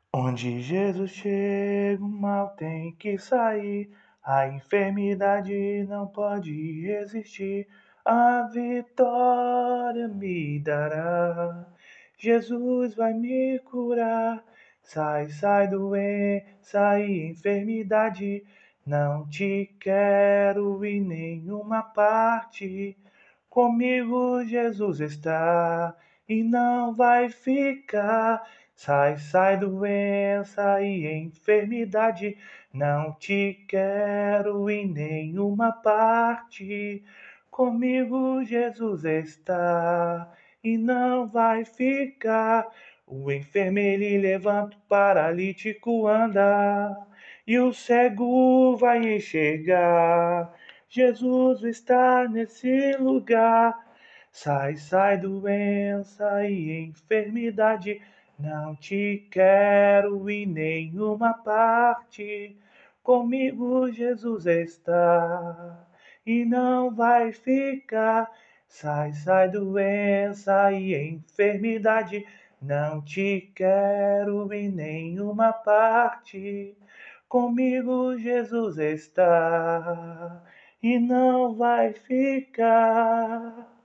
Onde Jesus chega, o mal tem que sair. A enfermidade não pode resistir. A vitória me dará. Jesus vai me curar. Sai, sai, doença e enfermidade. Não te quero em nenhuma parte. Comigo Jesus está e não vai ficar. Sai, sai, doença e enfermidade. Não te quero em nenhuma parte. Comigo Jesus está e não vai ficar. O enfermo ele levanta, o paralítico anda e o cego vai enxergar. Jesus está nesse lugar. Sai, sai, doença e enfermidade. Não te quero em nenhuma parte. Comigo Jesus está e não vai ficar. Sai, sai, doença e enfermidade. Não te quero em nenhuma parte. Comigo Jesus está e não vai ficar.